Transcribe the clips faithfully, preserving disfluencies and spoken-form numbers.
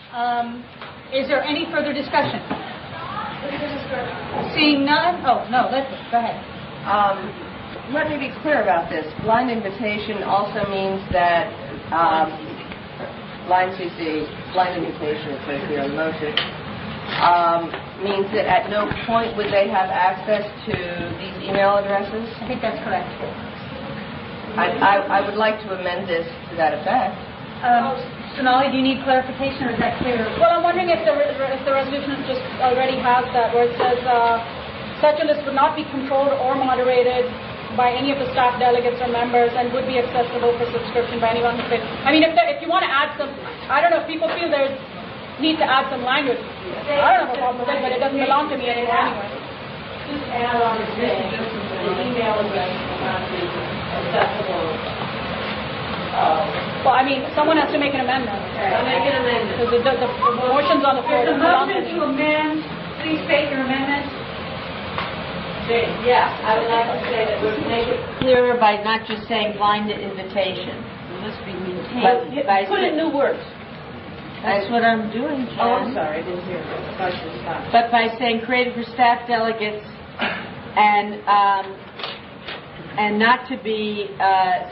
Um, is there any further discussion? Seeing none? Oh, no, let's go ahead. Um, let me be clear about this. Blind invitation also means that um, blind C C, blind invitation, it says here in the motion, um, means that at no point would they have access to these email addresses? I think that's correct. I, I, I would like to amend this to that effect. Um, Sonali, do you need clarification, or is that clear? Well, I'm wondering if the, if the resolution just already has that, where it says uh, such a list would not be controlled or moderated by any of the staff, delegates, or members, and would be accessible for subscription by anyone who fits. I mean, if there, if you want to add some, I don't know if people feel there's need to add some language. I don't have a problem with it, but it doesn't belong to me anymore anyway. Just add on the the email address will not be accessible. Uh, well, I mean, someone has to make an amendment. I'll make an amendment. The, the, the, the motion's on the floor. There's a motion to amend. Please state your amendment. Yeah, I would like to say that we'll make it clearer by not just saying blind invitation. It must be maintained. But by put in new words. That's what I'm doing, Jen. Oh, I'm sorry, I didn't hear that. But by saying created for staff, delegates, and um, and not to be uh,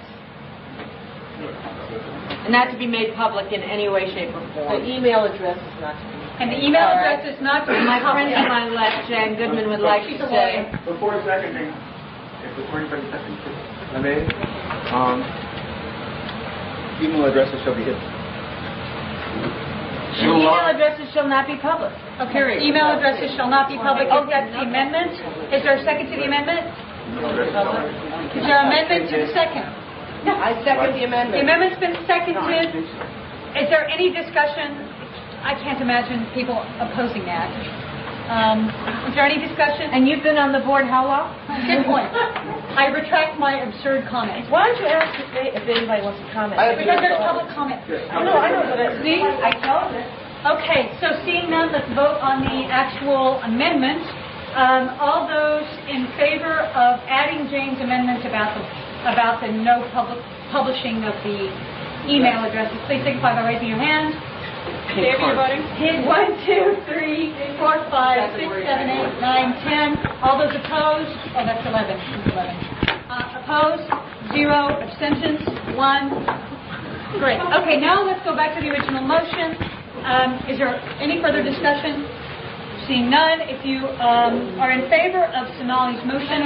not to be made public in any way, shape, or form. The email address is not to be. And the email All address right. is not to be My public. friend to my left, Jan Goodman, would like to say. Before seconding, if before anybody seconds, I may. Um, email addresses shall be hidden. Email addresses shall not be public. Okay. Period. Email addresses shall not be public. Is that the amendment? Is there a second to the amendment? Is there an amendment to the second? I second the The amendment. amendment's been seconded. Is there any discussion? I can't imagine people opposing that. Um, is there any discussion? And you've been on the board how long? Good point. I retract my absurd comment. Why don't you ask if, they, if anybody wants to comment? Because there's public comment. I know, I know, but it's See? I told it. Okay, so seeing none, let's vote on the actual amendment. Um, all those in favor of adding Jane's amendment about the about the no public publishing of the email addresses, please signify by raising your hand. Dave, you're voting? Hit one, two, three, four, five, six, seven, eight, nine, ten. All those opposed? Oh, that's eleven. eleven. Uh, opposed? Zero. Abstentions? One. Great. Okay, now let's go back to the original motion. Um, is there any further discussion? Seeing none, if you um, are in favor of Sonali's motion,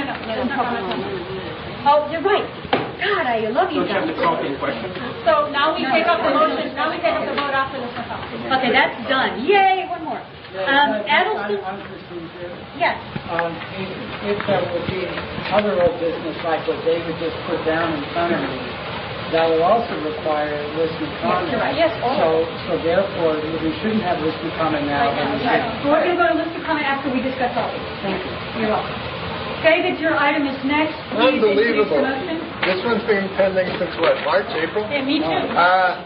oh, you're right. God, I love you guys. So now we No. take up the motion. Now we take up the vote after this one. Okay, that's done. Yay, one more. Um, Adelson? Yes. Um, if there will be other old business like what David just put down in front of me, that will also require listener comment. you're right. Yes, So, so therefore, we shouldn't have listener comment now. and- Right. So we're going to go to listener comment after we discuss all these. Thank you. You're welcome. David, your item is next. Please introduce the Unbelievable. motion. This one's been pending since what, March, April? Yeah, me too. Uh,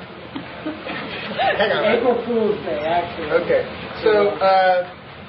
hang on. April Fool's Day, actually. Okay, so uh,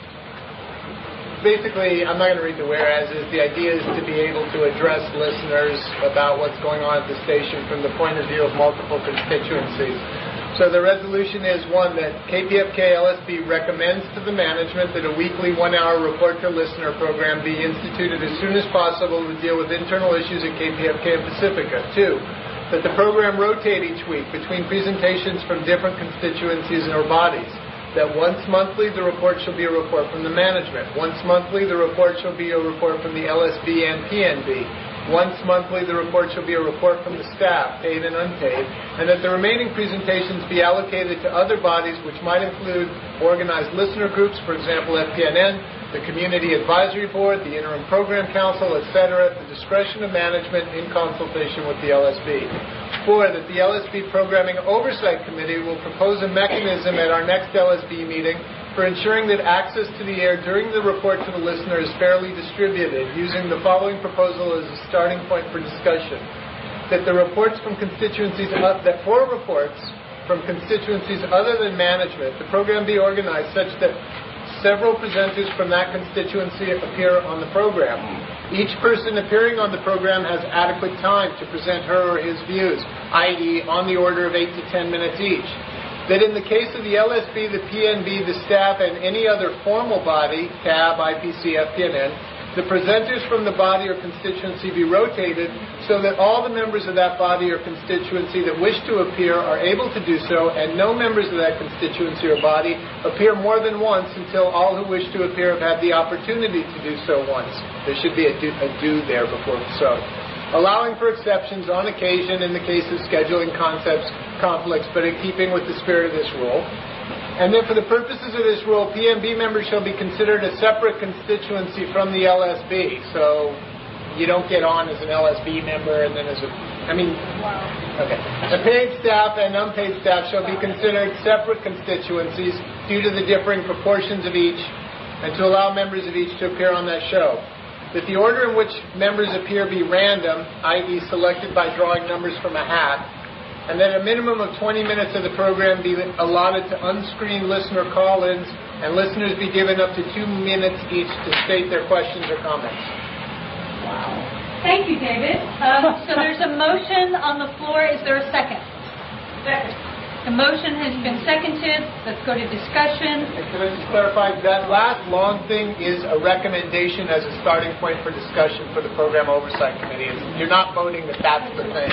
basically, I'm not going to read the whereases. The idea is to be able to address listeners about what's going on at the station from the point of view of multiple constituencies. So the resolution is, one, that K P F K L S B recommends to the management that a weekly one-hour report to listener program be instituted as soon as possible to deal with internal issues at K P F K and Pacifica. Two, that the program rotate each week between presentations from different constituencies or bodies. That once monthly the report shall be a report from the management. Once monthly the report shall be a report from the L S B and P N B. Once monthly the report shall be a report from the staff, paid and unpaid, and that the remaining presentations be allocated to other bodies which might include organized listener groups, for example F P N N, the Community Advisory Board, the Interim Program Council, et cetera, at the discretion of management in consultation with the L S B. Four, that the L S B Programming Oversight Committee will propose a mechanism at our next L S B meeting for ensuring that access to the air during the report to the listener is fairly distributed, using the following proposal as a starting point for discussion. That the reports from constituencies, uh, that for reports from constituencies other than management, the program be organized such that several presenters from that constituency appear on the program. Each person appearing on the program has adequate time to present her or his views, that is on the order of eight to ten minutes each. that in the case of the L S B, the P N B, the staff, and any other formal body, T A B, I P C, F P N N, the presenters from the body or constituency be rotated so that all the members of that body or constituency that wish to appear are able to do so, and no members of that constituency or body appear more than once until all who wish to appear have had the opportunity to do so once. There should be a do, a do there before so. Allowing for exceptions on occasion in the case of scheduling concepts conflicts, but in keeping with the spirit of this rule. And then for the purposes of this rule, P N B members shall be considered a separate constituency from the L S B. So you don't get on as an L S B member and then as a, I mean, wow. Okay. The paid staff and unpaid staff shall be considered separate constituencies due to the differing proportions of each, and to allow members of each to appear on that show. That the order in which members appear be random, that is selected by drawing numbers from a hat, and that a minimum of twenty minutes of the program be allotted to unscreened listener call-ins, and listeners be given up to two minutes each to state their questions or comments. Wow. Thank you, David. Um, so there's a motion on the floor. Is there a second? Second. The motion has been seconded. Let's go to discussion. And can I just clarify, that last long thing is a recommendation as a starting point for discussion for the Program Oversight Committee. You're not voting that that's the thing.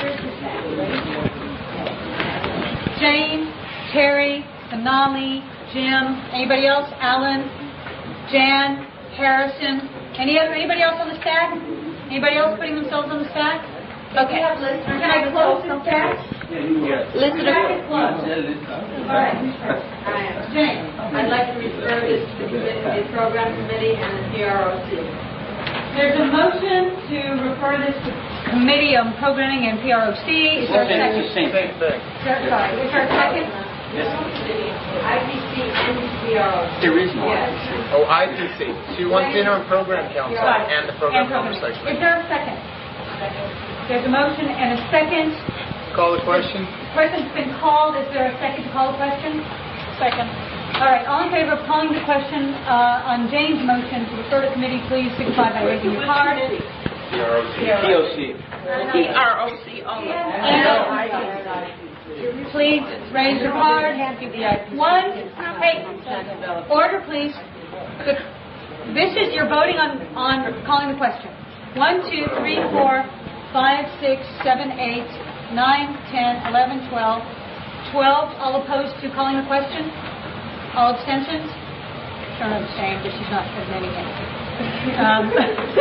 Jane, Terry, Sonali, Jim, anybody else? Alan, Jan, Harrison, any other, anybody else on the stack? Anybody else putting themselves on the stack? Okay. Can I close the stack? Listener. All right. Jane. I'd like to refer this to the program committee and the P R O C. There's a motion to refer this to Committee on Programming and P R O C. Is there a second? Same thing. Sorry, is there a second? I P C and P R O C. There is no Yes. Oh, I P C. She wants interim program council Right. and the Program And program. Oversight Is Committee. there a second? There's a motion and a second. Call the question. Question's been called. Is there a second to call the question? Second. All right. All in favor of calling the question uh, on Jane's motion to refer to committee, please signify by raising your card. P R O C. P O C. P R O C only. Please raise your card. One. Hey, order, please. This is, you're voting on, on calling the question. One, two, three, four, five, six, seven, eight, nine, ten, eleven, twelve. twelve. All opposed to calling the question? All abstentions? Sure, abstained, but she's not admitting it. Um,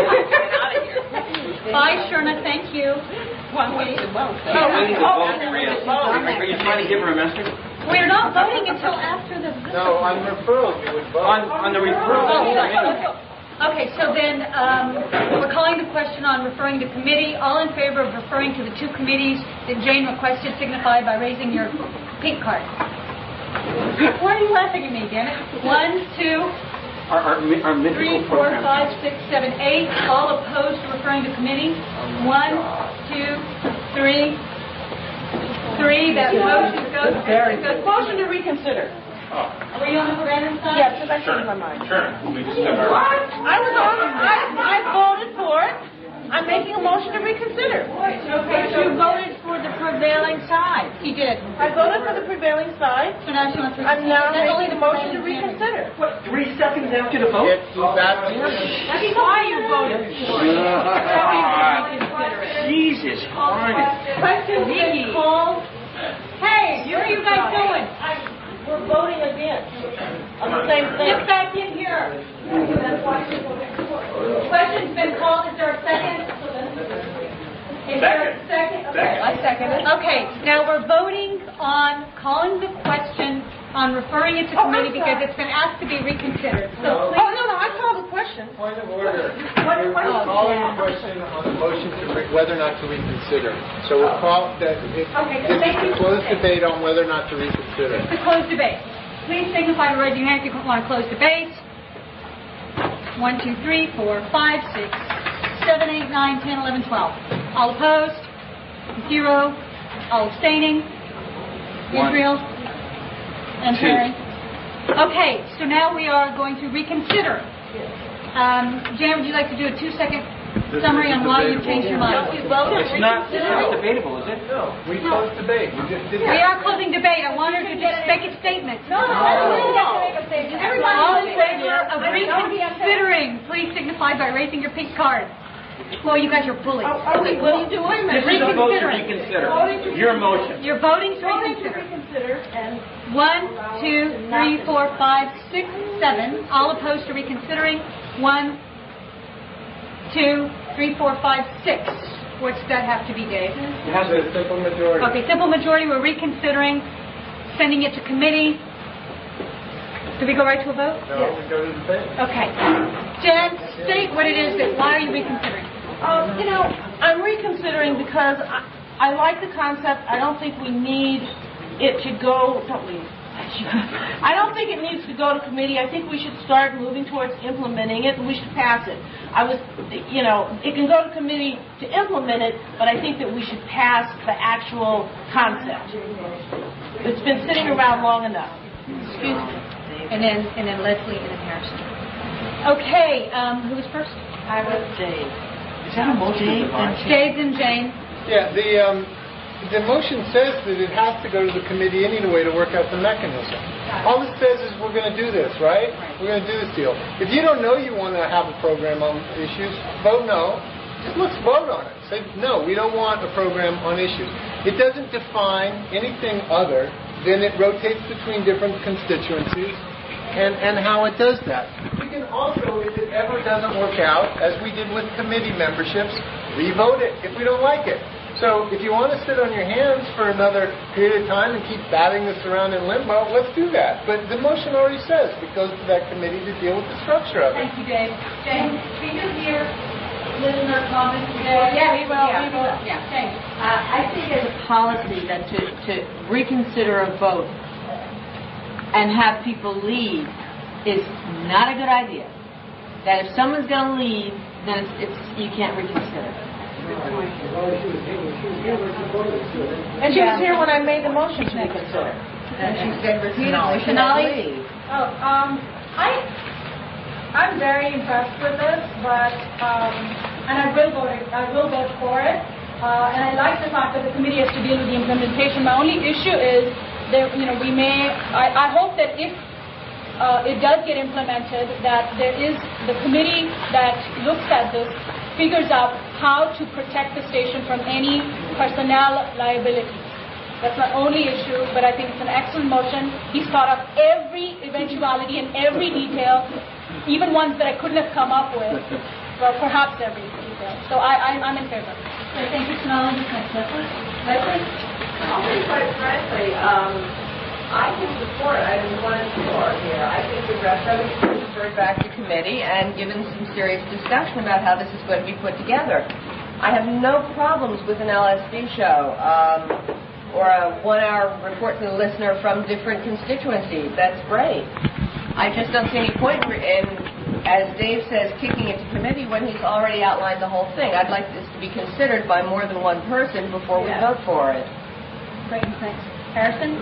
Bye, Sherna, thank you. One way to vote. Oh, we need to vote, Maria. Are you trying to give her a message? We're not voting until after the... No, on referral you would vote. On, on the referral. Okay, so then um, we're calling the question on referring to committee. All in favor of referring to the two committees that Jane requested, signify by raising your pink card. Why are you laughing at me, damn it? One, two, Our, our, our three, four, five, six, seven, eight. All opposed to referring to committee. One, two, three, three. That motion goes. goes Motion to reconsider. Are we on the program side? Yes, because I changed my mind. Sure. We just have our... What? I was on, I, I voted for it. I'm making a motion to reconsider. Okay, so you voted for the prevailing side. He did. I voted for the prevailing side. So now she wants to I'm now That's only making the a motion to prevailing reconsider. What, three seconds after the vote? If that's That's why you voted for it. Jesus Christ. Question's been called. Hey, what are you guys doing? We're voting again on the same thing. Get back in here. Question's been called. Is there a second? Is there a second? Okay. I second it. Okay, now we're voting on calling the question on referring it to Oh, I'm committee because sorry. it's been asked to be reconsidered. So Oh, please. no, no, I called the question. point of order. What- We're what is- calling the question on the motion to re- whether or not to reconsider. So we'll call that. It, Okay, it's thank you. a closed Okay. debate on whether or not to reconsider. It's a closed debate. Please signify by raising your hand if you want to close debate. One, two, three, four, five, six, seven, eight, nine, ten, eleven, twelve. All opposed? Zero. All abstaining? One. Israel? And Two. Terry? Okay, so now we are going to reconsider. Um, Jan, would you like to do a two-second summary on why you've changed your mind. It's not, it's not debatable, is it? No, we closed debate. We just did We that. are closing debate. I want her to just make a statement. No, no, no, no. Everyone all in favor of reconsidering, please signify by raising your pink card. Well, you guys are bullies. Okay, what are you doing? This is a vote to Reconsidering. reconsider. Your motion. You're voting to reconsider. One, two, three, four, five, six, seven. All opposed to reconsidering. One, two, three, four, five, six. What's that have to be, Dave? It has a simple majority. Okay, simple majority. We're reconsidering, sending it to committee. Do we go right to a vote? No, we go to debate. Okay. Jen, state what it is that, why are you reconsidering? Um, you know, I'm reconsidering because I, I like the concept. I don't think we need it to go, don't leave. I don't think it needs to go to committee. I think we should start moving towards implementing it, and we should pass it. I was, you know, it can go to committee to implement it, but I think that we should pass the actual concept. It's been sitting around long enough. Excuse me. And then, and then Leslie and then Harrison. Okay, um, who was first? I was Dave. Is that a motion to divide? Dave and Jane. Yeah, the um, the motion says that it has to go to the committee anyway to work out the mechanism. All it says is we're going to do this, right? We're going to do this deal. If you don't know you want to have a program on issues, vote no. Just let's vote on it. Say no, we don't want a program on issues. It doesn't define anything other than it rotates between different constituencies and, and how it does that. We can also, if it ever doesn't work out, as we did with committee memberships, re-vote it if we don't like it. So if you want to sit on your hands for another period of time and keep batting this around in limbo, let's do that. But the motion already says it goes to that committee to deal with the structure of it. Thank you, Dave. Jane, can you hear listener comments? Yeah, yeah, we will. Yeah. We will. Yeah, Jane. Uh, I think as a policy that to, to reconsider a vote and have people leave is not a good idea. That if someone's going to leave, then it's, it's you can't reconsider. And she was here when I made the motion to reconsider. And she's been repeatedly should Finale? leave. Oh, um, I, I'm very impressed with this, but, um, and I will vote, I will vote for it. Uh, and I like the fact that the committee has to deal with the implementation. My only issue is that, you know, we may, I, I hope that if uh, it does get implemented, that there is the committee that looks at this, figures out how to protect the station from any personnel liabilities. That's my only issue, but I think it's an excellent motion. He's thought of every eventuality and every detail, even ones that I couldn't have come up with, well, perhaps every detail. So I, I, I'm in favor. So thank you, Sonali. Leslie? Leslie? I'll be quite frankly, um, I can support items one and four here. I think the rest of it should be referred back to committee and given some serious discussion about how this is going to be put together. I have no problems with an L S D show um, or a one-hour report to the listener from different constituencies. That's great. I just don't see any point in, as Dave says, kicking it to committee when he's already outlined the whole thing. I'd like this to be considered by more than one person before we Yeah. vote for it. Great, thanks. Harrison?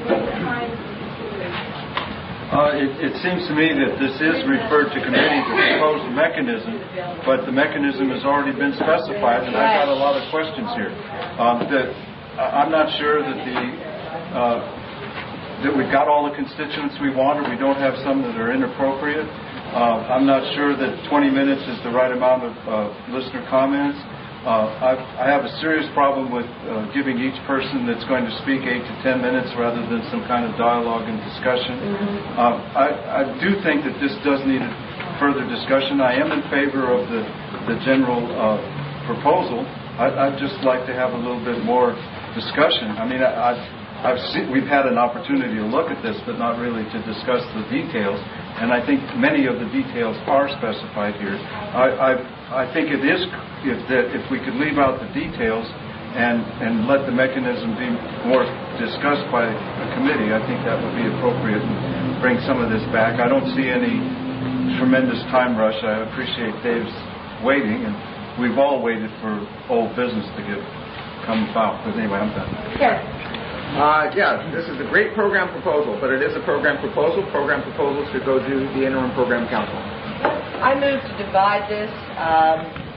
Uh, it, it seems to me that this is referred to committee to propose a mechanism, but the mechanism has already been specified, and I've got a lot of questions here. Um, that I'm not sure that the uh, that we've got all the constituents we want, or we don't have some that are inappropriate. Uh, I'm not sure that twenty minutes is the right amount of uh, listener comments. Uh, I've, I have a serious problem with uh, giving each person that's going to speak eight to ten minutes rather than some kind of dialogue and discussion. Mm-hmm. uh, I, I do think that this does need further discussion. I am in favor of the, the general uh, proposal. I, I'd just like to have a little bit more discussion. I mean, I, I've, I've seen, we've had an opportunity to look at this, but not really to discuss the details. And I think many of the details are specified here. I, I, I think it is if that if we could leave out the details and and let the mechanism be more discussed by the committee, I think that would be appropriate and bring some of this back. I don't see any tremendous time rush. I appreciate Dave's waiting, and we've all waited for old business to get come about. But anyway, I'm done. Yes. Uh, yeah, this is a great program proposal, but it is a program proposal. Program proposals should go to the interim program council. I move to divide this. Um,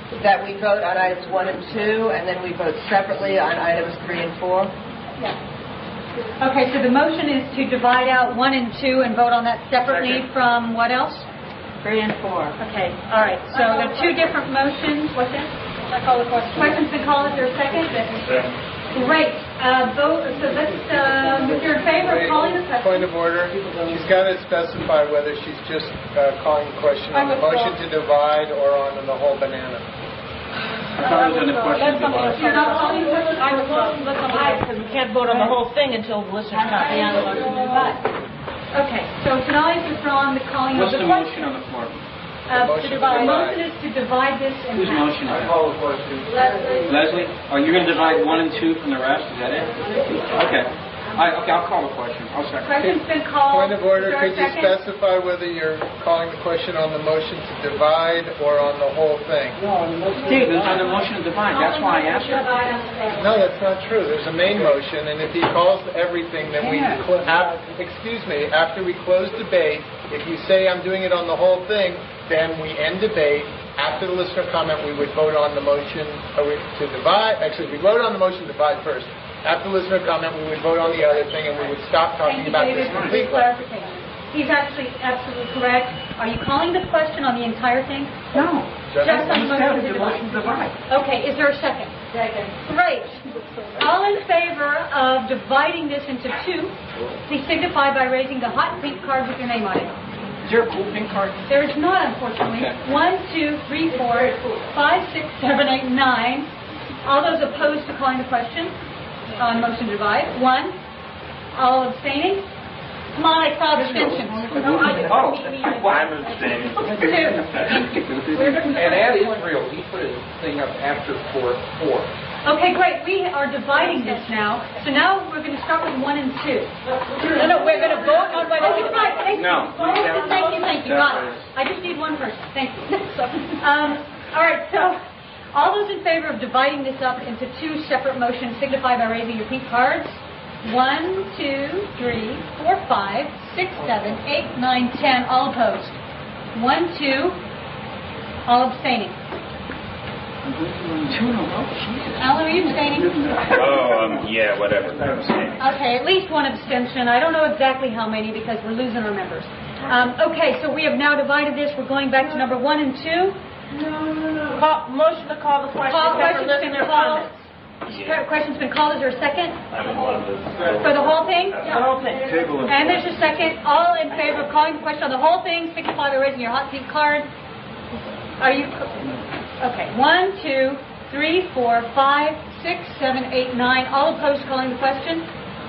that we vote on items one and two, and then we vote separately on items three and four? Yeah. Okay, so the motion is to divide out one and two and vote on that separately from what else? Three and four. Okay, all right. So there are two different motions. What's that? I call the question. Question's been called. Is there a second? Great. Uh, vote. So let's, um, if you're in favor of calling the question. Point of order. She's got to specify whether she's just uh, calling the question on the motion to divide or on the whole banana. I thought it was on the question to divide. You're not calling the question? I would vote because we can't vote on the whole thing until the listeners come Yeah, the motion to divide. Okay, so tonight is on the calling What's of the the motion question. on the floor? Uh, The motion to to divide. The divide. motion is to divide this in Whose half. motion is it? call the question. Leslie. Leslie? Oh, you're going to divide one and two from the rest? Is that it? Okay. I, okay, I'll call the question. I'll second. Question's been called. Point of order. Is there a Could you second? specify whether you're calling the question on the motion to divide or on the whole thing? No, on the motion. Steve, it's on the motion to divide. That's why I asked her. No, that's not true. There's a main motion, and if he calls everything, then we, Yeah. cl- ap- excuse me, after we close debate, if you say I'm doing it on the whole thing, then we end debate. After the listener comment, we would vote on the motion uh, we- to divide. Actually, we vote on the motion to divide first. After the listener comment, we would vote on the other thing, and we would stop talking Thank you, about David, this for the completely. clarification. He's actually absolutely correct. Are you calling the question on the entire thing? No. Just on the motion to The motion to divide. divide. Okay, is there a second? Second. Great. All in favor of dividing this into two, please signify by raising the hot pink card with your name on it. Is there a cool pink card? There is not, unfortunately. Okay. One, two, three, four, five, six, seven, eight, nine. All those opposed to calling the question on motion to divide. One. All abstaining. Come on, I saw abstentions. Oh, I'm abstaining. Two. And Ed is real. He put his thing up after four, four. Okay, great. We are dividing this now. So now we're going to start with one and two. No, no, we're going to vote on whether Okay, fine. Thank you. No. Thank you, thank you. Got it. I just need one person. Thank you. So, um, all right, so all those in favor of dividing this up into two separate motions signify by raising your pink cards. One, two, three, four, five, six, seven, eight, nine, ten. All opposed. One, two. All abstaining. Alan, are you abstaining? Oh, um, yeah, whatever. I'm abstaining. Okay, at least one abstention. I don't know exactly how many because we're losing our members. Um, okay, so we have now divided this. We're going back to number one and two. Call, motion to call the question. Call, except for question's been listener called. comments. Yeah. Question's been called. Is there a second? I'm in one of the... For the whole thing? The whole thing. Table it. And there's a second. All in favor of calling the question on the whole thing, signify by raising your hot pink card. Are you... Okay, one, two, three, four, five, six, seven, eight, nine. All opposed to calling the question?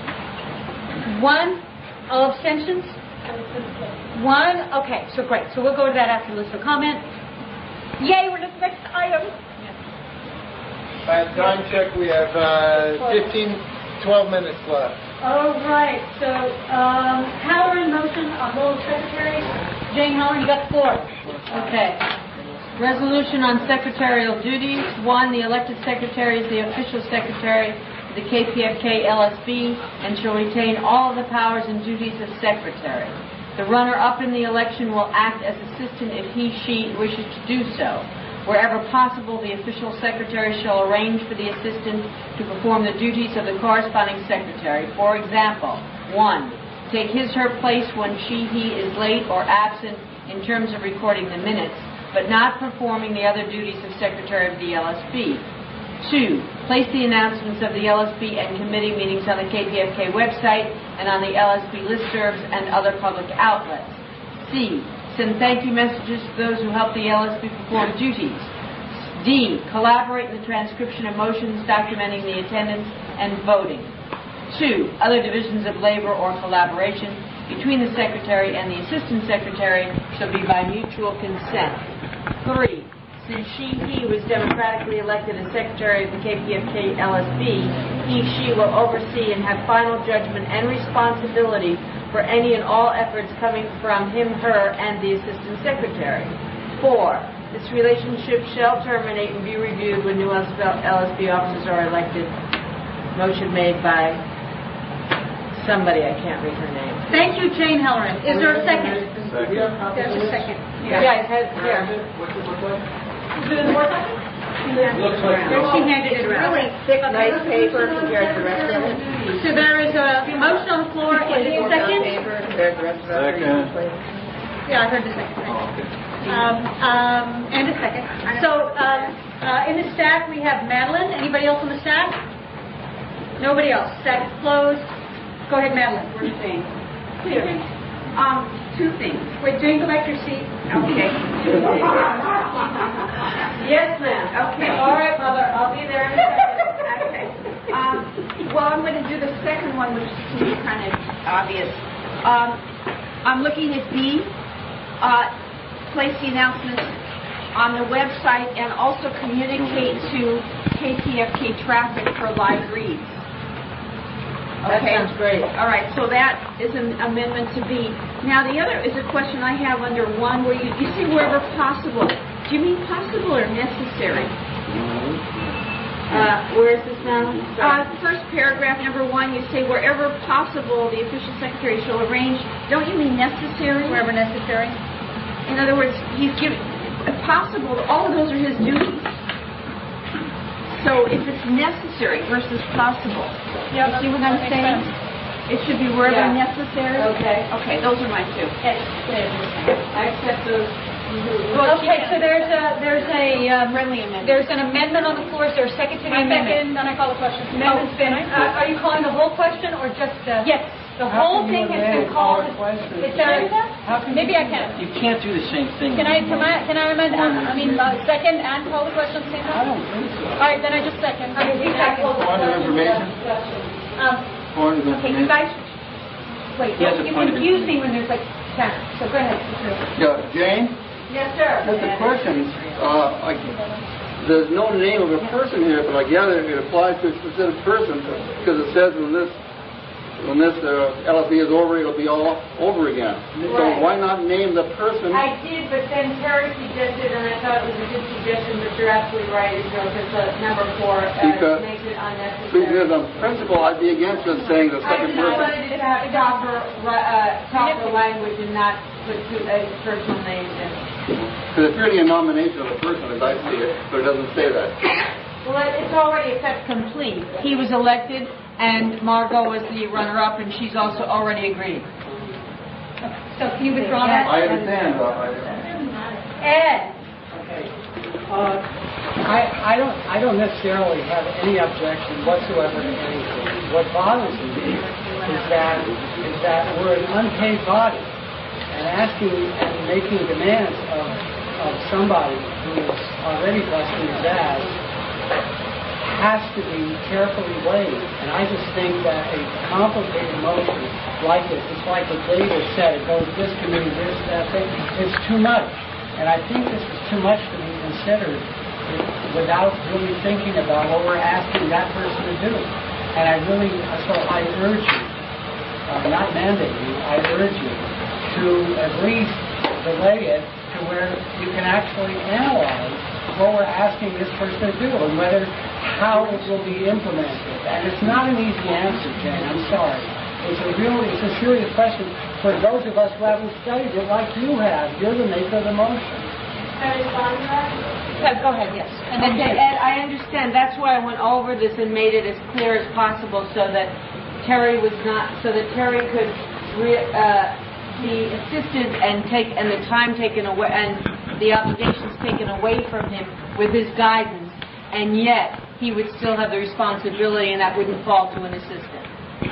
One. All abstentions? One. Okay, so great. So we'll go to that after the listener comment. Yay, we're to the next item. Uh, time check, we have uh, fifteen, twelve minutes left. All right, so um, Halloran motion on whole secretary. Jane Halloran, you got the floor. Okay. Resolution on secretarial duties. One, the elected secretary is the official secretary of the K P F K L S B and shall retain all of the powers and duties of secretary. The runner-up in the election will act as assistant if he, she wishes to do so. Wherever possible, the official secretary shall arrange for the assistant to perform the duties of the corresponding secretary. For example, one, take his her place when she, he is late or absent in terms of recording the minutes, but not performing the other duties of secretary of the L S B. Two, place the announcements of the L S B and committee meetings on the K P F K website and on the L S B listservs and other public outlets. C, send thank you messages to those who help the L S B perform duties. D, collaborate in the transcription of motions documenting the attendance and voting. Two, other divisions of labor or collaboration between the secretary and the assistant secretary shall be by mutual consent. Three, since she, he was democratically elected as secretary of the K P F K L S B, he, she will oversee and have final judgment and responsibility for any and all efforts coming from him, her, and the assistant secretary. Four, this relationship shall terminate and be reviewed when new L S B officers are elected. Motion made by somebody, I can't read her name. Thank you, Jane Halloran. Is there a second? Second. There's a second. Yeah, it has, here. What's it look like? Is it in the Word document? Looks like She handed it around. Really thick, nice paper compared to the rest of it. So there is a motion on the floor. Is it a second? Paper compared to the rest of it. Second. Yeah, I heard the second. Oh, okay. Um, um, and a second. So um, uh, in the stack we have Madeline. Anybody else on the stack? Nobody else. Stack is closed. Go ahead, Madeline. We're saying. Um, two things. Wait, Jane, go back to your seat. Okay. Yes, ma'am. Okay. All right, Mother. I'll be there in a second. Okay. Um, well, I'm going to do the second one, which to me is kind of obvious. Um, I'm looking at B. Uh, place the announcements on the website and also communicate to K P F K traffic for live reads. That Okay. sounds great. All right, so that is an amendment to B. Now, the other is a question I have under one where you, you say wherever possible. Do you mean possible or necessary? Uh, where is this now? Uh, first paragraph, number one, you say wherever possible, the official secretary shall arrange. Don't you mean necessary? Wherever necessary. In other words, he's giving possible. All of those are his duties. So if it's necessary versus possible, Yeah, you see what I'm that makes saying? sense. It should be wherever Yeah. necessary. Okay. Okay, those are my two. I accept those. Okay, so there's a there's a um, Friendly amendment. there's an amendment on the floor. Is there a second to the I amendment? second, then I call the question. Amendment's been. Uh, are you calling the whole question or just the? Yes. The How whole can you thing has amend been called. our question? Is there? How can Maybe you I do can. that? You can't do the same thing. Can I, can I, can I amend, uh, I mean, uh, second and call the question at the same I time? don't think so. All right, then I just second. Okay, we have closed the Point of question. information. Um, Point of okay, you information. guys. Wait, He has a you point of confuse me when there's like ten. So go ahead. Yeah, Jane, Yes, sir. just a question. Uh, like, there's no name of a person here, but like, yeah, it applies to a specific person because it says when this when this uh, L S E is over, it'll be all over again. So Right. why not name the person? I did, but then Terry suggested, and I thought it was a good suggestion, but you're absolutely right, you know, because uh, number four uh, Because- makes it unnecessary. Because on principle, I'd be against just saying the I second just person. wanted to have proper, uh, proper language and not put two, uh, personal names in. Because it's really a nomination of a person, as I see it, but it doesn't say that. Well, it's already a fait complete. He was elected, and Margot was the runner-up, and she's also already agreed. So can you withdraw that? I understand, but I... Ed. Okay. Uh, I, I don't I don't necessarily have any objection whatsoever to anything. What bothers me is that is that we're an unpaid body, and asking and making demands of of somebody who is already busting his ass has to be carefully weighed. And I just think that a complicated motion like this, it's like what David said, it goes this committee, this, that, thing, it's too much. And I think this is too much to be considered without really thinking about what we're asking that person to do. And I really, so I urge you, uh, not mandate you, I urge you to at least delay it to where you can actually analyze what we're asking this person to do and whether, how it will be implemented. And it's not an easy answer, Jane, I'm sorry. It's a real, it's a serious question for those of us who haven't studied it like you have. You're the maker of the motion. Can I respond to that? Yeah, go ahead. Yes. And then Okay, Ed, I understand. That's why I went over this and made it as clear as possible so that Terry was not, so that Terry could re, uh, be assisted and take, and the time taken away, and the obligations taken away from him with his guidance, and yet he would still have the responsibility, and that wouldn't fall to an assistant.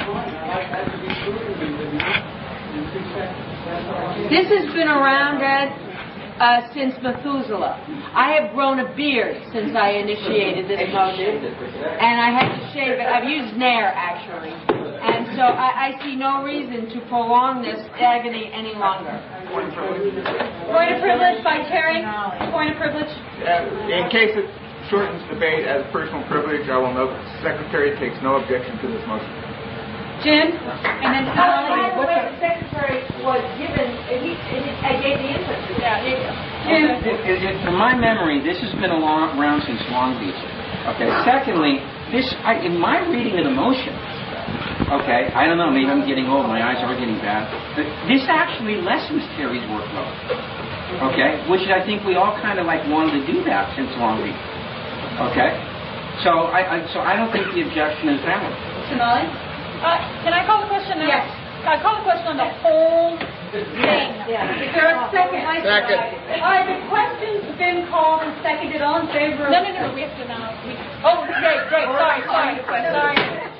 This has been around, Ed, uh, since Methuselah. I have grown a beard since I initiated this motion, and I had to shave it. I've used Nair, actually. And so I, I see no reason to prolong this agony any longer. point of privilege by Terry. Point of privilege. Uh, in case it shortens debate as personal privilege, I will note the Secretary takes no objection to this motion. Jen, and then Oh, by Ally. the way, the Secretary was given, he, he, I gave the input to that. Jim. It- it- From my memory, this has been along, around since Long Beach. Okay. Secondly, this I, in my reading of the motion, okay, I don't know, maybe I'm getting old, my eyes are getting bad, but this actually lessens Terry's workload. Okay, which I think we all kind of like wanted to do that since Long Beach. Okay? So I, I so I don't think the objection is valid. Sonali? Uh, can I call the question now? Yes. I call the question on the whole thing. Is there a second? Second. All right, the question's been called and seconded. All in favor of... No, no, no, we have to now. We, oh, great, great. Sorry, sorry, sorry.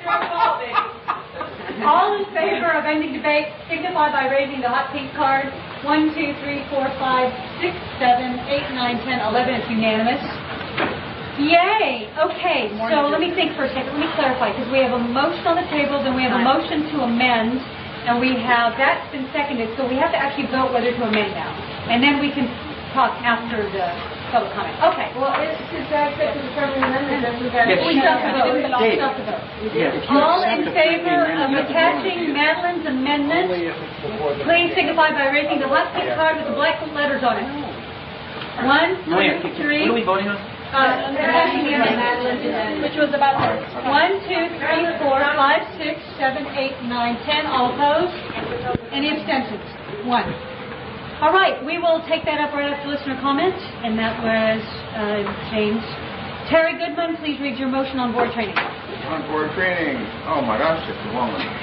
All in favor of ending debate, signify by raising the hot pink card. One, two, three, four, five, six, seven, eight, nine, ten, eleven. It's unanimous. Yay! Okay, so let me think for a second. Let me clarify, because we have a motion on the table, then we have a motion to amend, and we have, that's been seconded, so we have to actually vote whether to amend now. And then we can talk after the public comment. Okay. Well, is, is that set to the friendly amendment? Then we got Yes. We still have to vote. We Dave. still have to vote. Yeah, if you All accept in the favor friendly of amendment, attaching Madeline's amendment, Only if it's before the... please signify by raising the hot pink card with the black letters on it. One, Maria, two, what three. are we voting on? Uh, attaching the amendment, which was about one, two, three, four, five, six, seven, eight, nine, ten. All opposed? Any abstentions? One. All right, we will take that up right after listener comment, and that was uh, James. Terry Goodman, please read your motion on board training. On board training. Oh my gosh, it's a long one.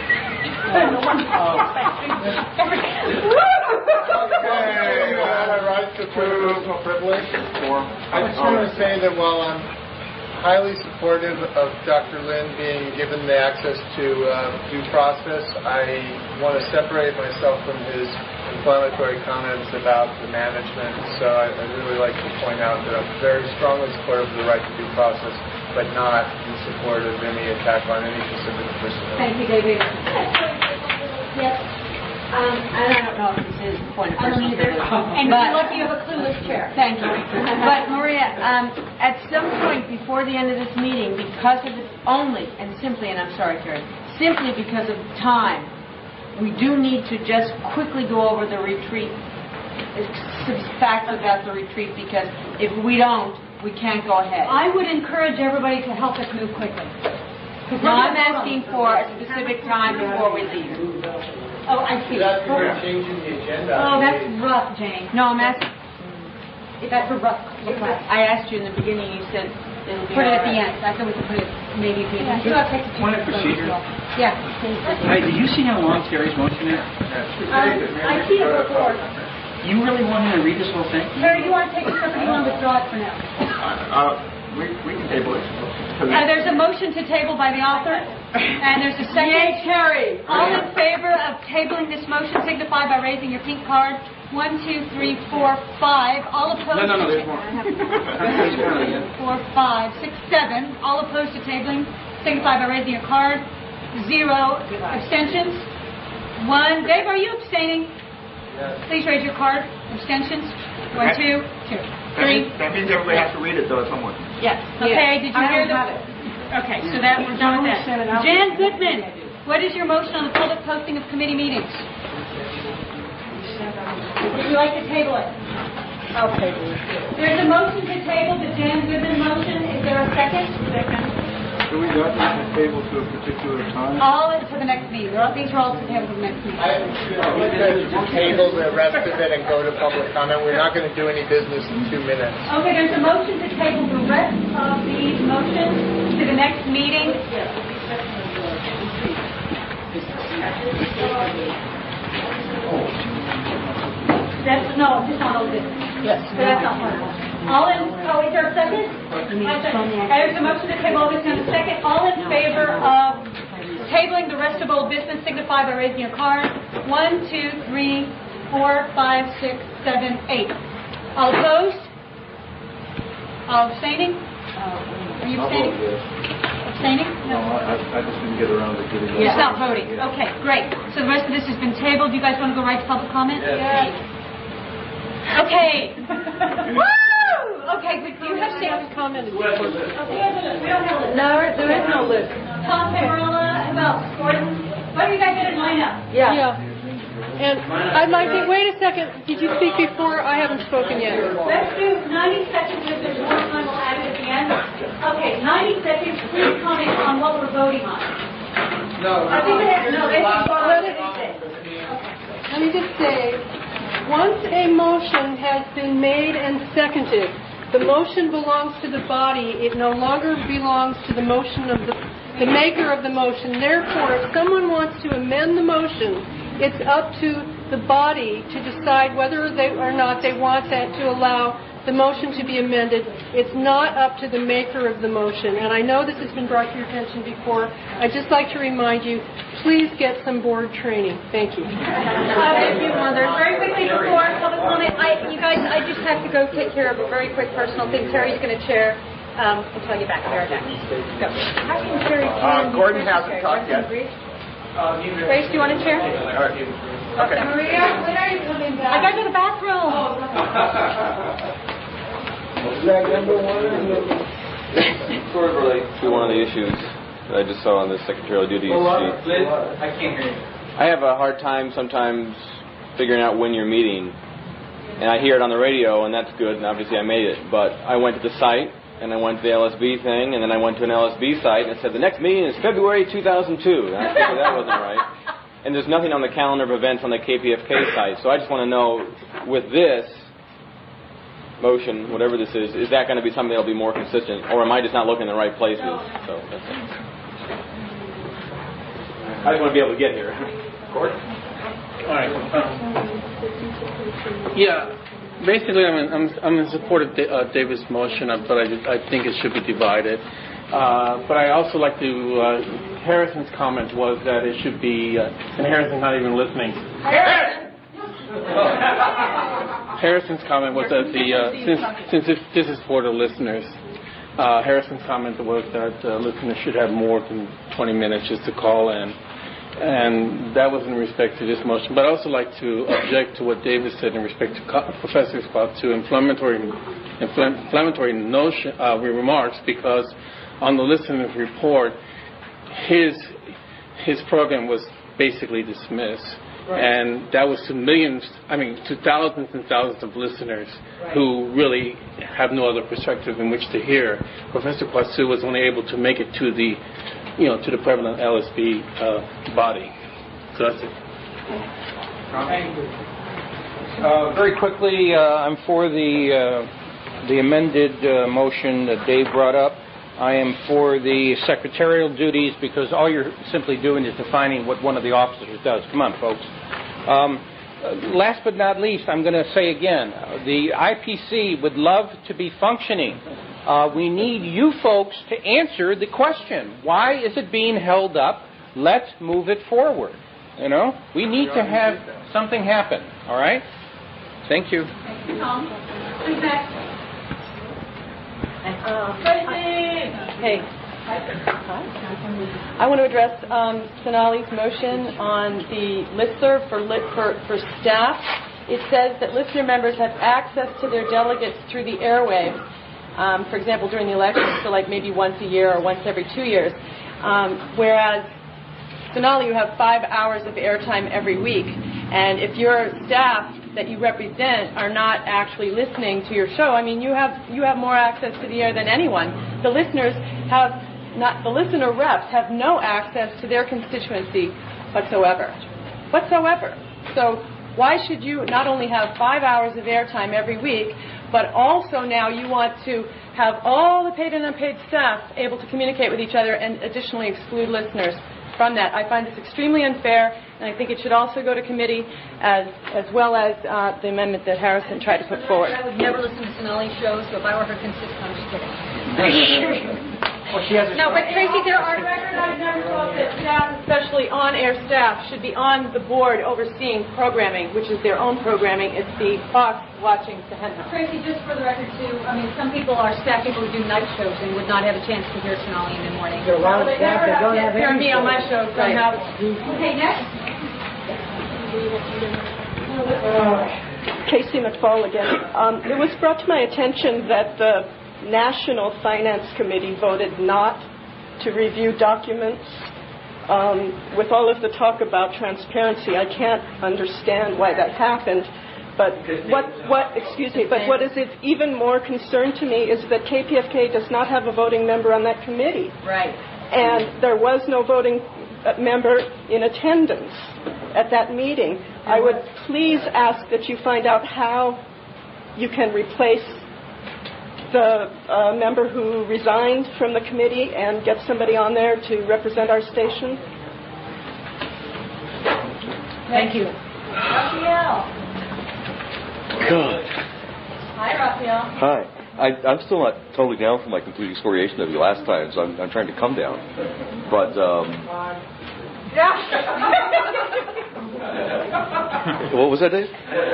Okay, uh, my right to personal privilege. I just want to say that while I'm highly supportive of Doctor Lin being given the access to uh, due process, I want to separate myself from his inflammatory comments about the management. So I, I'd really like to point out that I'm very strongly supportive of the right to due process, but not in support of any attack on any specific person. Thank you, David. Yes. Um, and I don't know if this is the point of I don't personal either. privilege. And but, you're lucky you have a clueless chair. Thank you. But Maria, um, at some point before the end of this meeting, because of the, only and simply, and I'm sorry, Karen, simply because of time, we do need to just quickly go over the retreat, some facts about the retreat, because if we don't, we can't go ahead. I would encourage everybody to help us move quickly. Now I'm asking for a specific time before we leave. Oh, I see. That's for changing the agenda. Oh, that's rough, Jane. No, I'm asking. That's a rough request. I asked you in the beginning. You said it'll be Put it all at the right. end. I thought we could put it maybe at the end. You have to take the Point of procedure. Yeah. Hey, did you see how long Terry's motion is? Um, I see it before. You really want him to read this whole thing? Terry, do you want to take this up or do you want to withdraw it for now? Uh, we, we can table it. Uh, there's a motion to table by the author, and there's a second. Yay, Terry! All in favor of tabling this motion signify by raising your pink card. One, two, three, four, five. All opposed? No, no, no, to there's ta- more. Four, five, six, seven. All opposed to tabling signify by raising your card. Zero. Abstentions? One. Dave, are you abstaining? Yes. Please raise your card. Abstentions? One, two, two, That three. means, that means everybody has to read it though at some point. Yes. Okay, did you I hear don't the... have it. Okay, so that we're done with that. Jan Goodman, what is your motion on the public posting of committee meetings? Would you like to table it? I'll table it. There's a motion to table, the Jan Goodman motion. Is there a second? Second. Do we got this table to a particular time? All is to the next meeting. They're all- These are all to table for the next meeting. I would just table the rest of it and go to public comment. We're not going to do any business in two minutes. Okay, there's a motion to table the rest of these motions to the next meeting. That's, no, just not all business. Yes. So that's not part of it. All in, oh, is there a second? I second. There's a motion to table all this and a second. All in favor of tabling the rest of old business signify by raising your card. One, two, three, four, five, six, seven, eight. All opposed? All abstaining? Are you abstaining? Abstaining? No, I, I just didn't get around to getting it. You're not voting. Okay, great. So the rest of this has been tabled. You guys want to go right to public comment? Yes. Okay. Woo! Okay, we do have six. Commented. We don't have a list. No, there is no list. Tom Camarella, who else? Gordon? Why don't you guys get in line up? Yeah. Yeah. And I'd like to, wait a second. Did you speak before? I haven't spoken yet. Let's do ninety seconds. If there's more time, we'll add it at the end. Okay, ninety seconds. Please comment on what we're voting on. No, I think they have, no, they have Let it- Let me just say, once a motion has been made and seconded, the motion belongs to the body. It no longer belongs to the motion of the, the maker of the motion. Therefore, if someone wants to amend the motion, it's up to the body to decide whether they or not they want that to allow the motion to be amended. It's not up to the maker of the motion. And I know this has been brought to your attention before. I'd just like to remind you, please get some board training. Thank you. Uh, thank you, Mother. Very quickly before public comment, I, you guys, I just have to go take care of a very quick personal thing. Terry's going to chair um, until you back. There, back. Go. How can Terry? Uh, Gordon hasn't talked yet. Grace, do you want to chair? All right. Okay. Maria, when are you coming back? I got to go to the bathroom. Sort of relate to one of the issues that I just saw on the secretarial duties sheet. Liz, I can't hear you. I have a hard time sometimes figuring out when you're meeting, and I hear it on the radio, and that's good, and obviously I made it. But I went to the site, and I went to the L S B thing, and then I went to an L S B site, and it said the next meeting is February two thousand two. And I figured that wasn't right. And there's nothing on the calendar of events on the K P F K site. So I just want to know, with this motion, whatever this is, is that going to be something that will be more consistent, or am I just not looking in the right places? So that's it. I just want to be able to get here. Gordon? All right. Um, yeah. Basically, I'm in, I'm, I'm in support of uh, David's motion, but I, I think it should be divided. Uh, but I also like to. Uh, Harrison's comment was that it should be, uh, and Harrison's not even listening. Harrison! Harrison's comment was that the uh, since since if this is for the listeners, uh, Harrison's comment was that uh, listeners should have more than twenty minutes just to call in, and that was in respect to this motion. But I also like to object to what David said in respect to co- Professor Scott to inflammatory inflammatory notion uh, remarks, because on the listener's report, his his program was basically dismissed. Right. And that was to millions, I mean, to thousands and thousands of listeners right. who really have no other perspective in which to hear. Professor Kwasu was only able to make it to the, you know, to the prevalent L S B uh, body. So that's it. Uh, very quickly, uh, I'm for the uh, the amended uh, motion that Dave brought up. I am for the secretarial duties, because all you're simply doing is defining what one of the officers does. Come on, folks. Um, last but not least, I'm going to say again, uh, the I P C would love to be functioning. Uh, we need you folks to answer the question. Why is it being held up? Let's move it forward. You know, we need to have something happen. All right? Thank you. Thank you, Tom. Who's next? Uh, hey. Hi. I want to address um, Sonali's motion on the listserv for, lit, for, for staff. It says that listener members have access to their delegates through the airwaves, um, for example, during the elections, so like maybe once a year or once every two years. Um, whereas Sonali, you have five hours of airtime every week. And if your staff that you represent are not actually listening to your show, I mean, you have you have more access to the air than anyone. The listeners have not, the listener reps have no access to their constituency whatsoever, whatsoever. So why should you not only have five hours of airtime every week, but also now you want to have all the paid and unpaid staff able to communicate with each other and additionally exclude listeners from that? I find this extremely unfair, and I think it should also go to committee as as well as uh, the amendment that Harrison tried to put forward. I would never listen to Sonali's show, so if I were her consistent, I'm just kidding. Well, she has no, but Tracy, there are records. I've never thought that staff, especially on-air staff, should be on the board overseeing programming, which is their own programming. It's the Fox watching Sahenna. Tracy, just for the record, too, I mean, some people are staff people who do night shows and would not have a chance to hear Sonali in the morning. There are a lot of staff that don't have Hear any me on my show, don't have. Okay, next. Uh, Casey McFall again. Um, it was brought to my attention that the National Finance Committee voted not to review documents. Um, with all of the talk about transparency, I can't understand why that happened. But what, what, excuse me, but what is it even more concerned to me is that K P F K does not have a voting member on that committee. Right. And there was no voting member in attendance at that meeting. I would please ask that you find out how you can replace the uh, member who resigned from the committee and get somebody on there to represent our station. Thank you. Raphael. Good. Hi, Raphael. Hi. I, I'm still not totally down for my complete excoriation of you last time, so I'm, I'm trying to come down. But, um... what was that, Dave?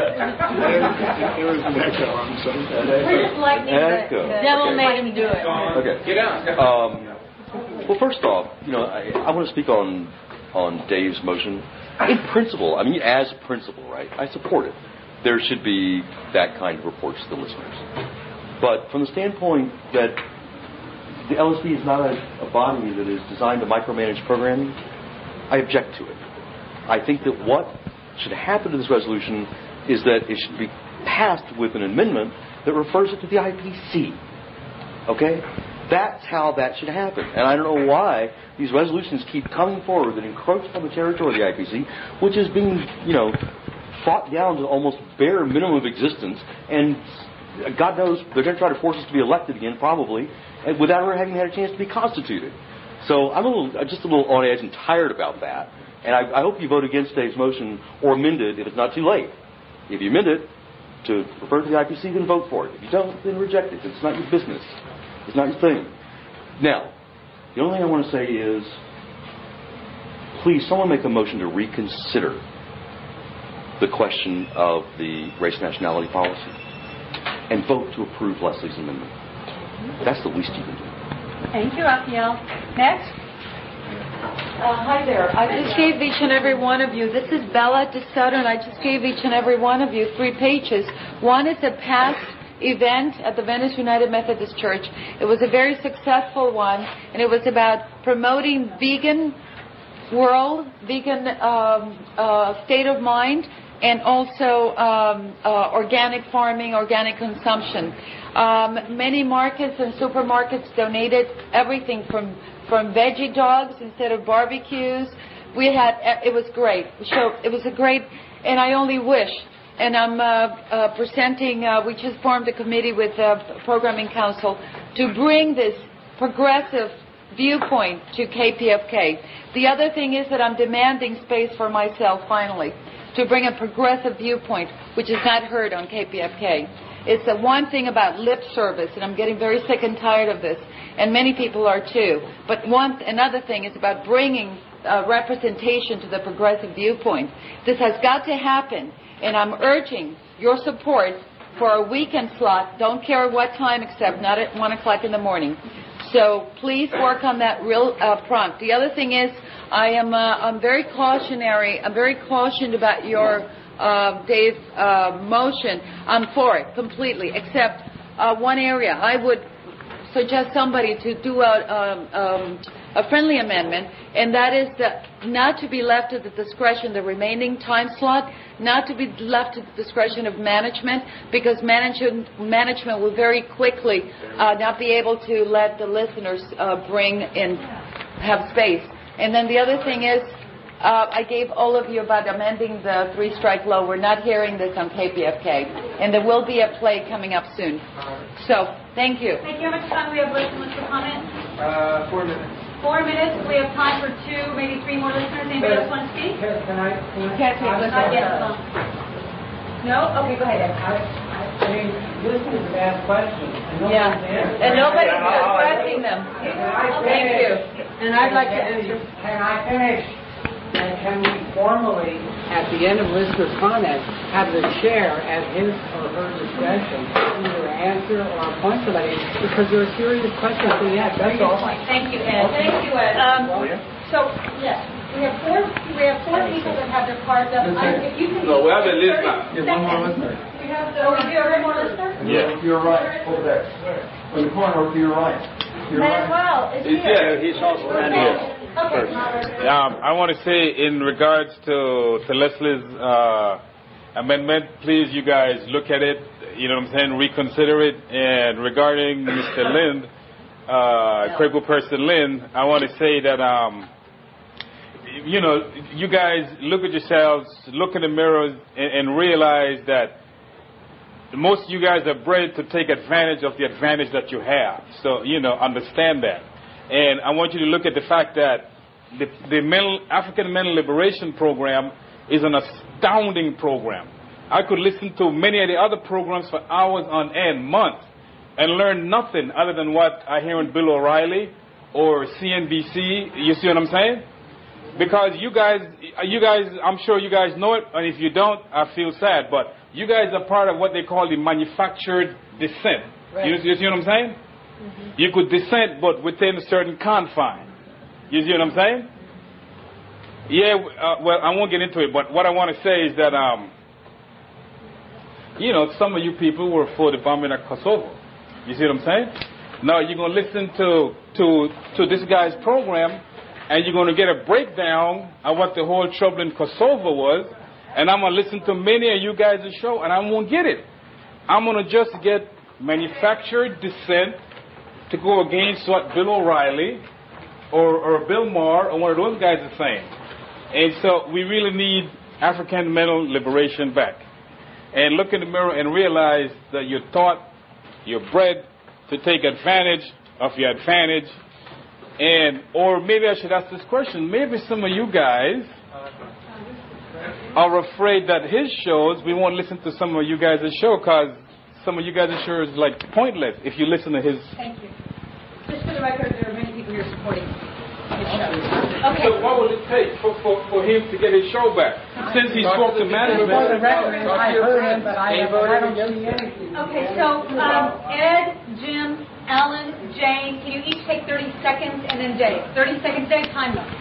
It was an echo. I'm sorry. We're just lightning. Echo. The devil Okay. made him do it. Okay. Get out. Um, well, first off, you know, I, I want to speak on on Dave's motion. In principle, I mean, as principle, right? I support it. There should be that kind of reports to the listeners. But from the standpoint that the L S B is not a, a body that is designed to micromanage programming, I object to it. I think that what should happen to this resolution is that it should be passed with an amendment that refers it to the I P C. Okay? That's how that should happen. And I don't know why these resolutions keep coming forward that encroach on the territory of the I P C, which is being, you know, fought down to almost bare minimum of existence. And God knows they're going to try to force us to be elected again, probably, without ever having had a chance to be constituted. So I'm a little, just a little on edge and tired about that. And I, I hope you vote against Dave's motion or amend it if it's not too late. If you amend it to refer to the I P C, then vote for it. If you don't, then reject it. It's not your business. It's not your thing. Now, the only thing I want to say is, please, someone make a motion to reconsider the question of the race nationality policy and vote to approve Leslie's amendment. That's the least you can do. Thank you, Raphael. Next. Uh, hi there. I just gave each and every one of you, this is Bella DeSoto, and I just gave each and every one of you three pages. One is a past event at the Venice United Methodist Church. It was a very successful one, and it was about promoting vegan world, vegan um, uh, state of mind, and also um, uh, organic farming, organic consumption. Um, many markets and supermarkets donated everything from from veggie dogs instead of barbecues. We had, it was great. So it was a great, and I only wish, and I'm uh, uh, presenting, uh, we just formed a committee with the uh, Programming Council to bring this progressive viewpoint to K P F K. The other thing is that I'm demanding space for myself, finally, to bring a progressive viewpoint, which is not heard on K P F K. It's the one thing about lip service, and I'm getting very sick and tired of this, and many people are too. But one, another thing is about bringing uh, representation to the progressive viewpoint. This has got to happen, and I'm urging your support for a weekend slot. Don't care what time, except not at one o'clock in the morning. So please work on that real uh, prompt. The other thing is, I am uh, I'm very cautionary. I'm very cautioned about your uh, Dave uh, motion. I'm for it completely, except uh, one area. I would suggest somebody to do a, um, um, a friendly amendment, and that is that not to be left at the discretion, the remaining time slot, not to be left at the discretion of management, because management, management will very quickly uh, not be able to let the listeners uh, bring and have space. And then the other thing is, uh, I gave all of you about amending the three-strike law. We're not hearing this on K P F K, and there will be a play coming up soon. So, thank you. Thank you. How much time do we have listeners for comment? Uh, four minutes. Four minutes. We have time for two, maybe three more listeners. Anybody else want to speak? Can, can I? Can I Can't take listeners. Not yet. No? Okay, go ahead. I, I mean, listeners have asked questions. And Yeah, and nobody's addressing them. Thank you. And I'd like to answer. Can I finish? And can we formally, at the end of listener comments, have the chair at his or her discretion either answer or appoint somebody, because there are serious questions to be asked. That's all. Thank you, Ed. Thank you, Ed. Um, so, yes, we have four. We have four people that have their cards up. I, if you can. No, we have a listener. Yeah, one more listener. We have. The, oh, we do have one more listener. Yeah. You're right, over there. In the corner, to your right. Your Manuel is He's here. here. He's also here. Okay. Um, I want to say, in regards to, to Leslie's uh, amendment, please, you guys look at it, you know what I'm saying, reconsider it. And regarding Mister Lind, uh, crippled person Lind, I want to say that, um, you know, you guys look at yourselves, look in the mirrors, and, and realize that most of you guys are bred to take advantage of the advantage that you have. So, you know, understand that. And I want you to look at the fact that the, the mental, African Mental Liberation Program is an astounding program. I could listen to many of the other programs for hours on end, months, and learn nothing other than what I hear on Bill O'Reilly or C N B C. You see what I'm saying? Because you guys, you guys, I'm sure you guys know it, and if you don't, I feel sad, but you guys are part of what they call the manufactured dissent. Right. You, you see what I'm saying? Mm-hmm. You could dissent, but within a certain confine. You see what I'm saying? Yeah, uh, well, I won't get into it, but what I want to say is that, um, you know, some of you people were for the bombing of Kosovo. You see what I'm saying? Now you're going to listen to, to, to this guy's program, and you're going to get a breakdown of what the whole trouble in Kosovo was, and I'm going to listen to many of you guys' show, and I won't get it. I'm going to just get manufactured dissent to go against what Bill O'Reilly or, or Bill Maher or one of those guys are saying. And so we really need African mental liberation back. And look in the mirror and realize that you're taught, you're bred to take advantage of your advantage. And, or maybe I should ask this question, maybe some of you guys are afraid that his shows, we won't listen to some of you guys' show because some of you guys' show is like pointless if you listen to his. Thank you. Just for the record, there are many people here supporting his show. Okay. So what will it take for, for, for him to get his show back? Since he spoke to management. For the record, I heard him, but I, I don't see anything. Okay, so um, Ed, Jim, Alan, Jane, can you each take thirty seconds, and then Dave. thirty seconds, Dave, time up.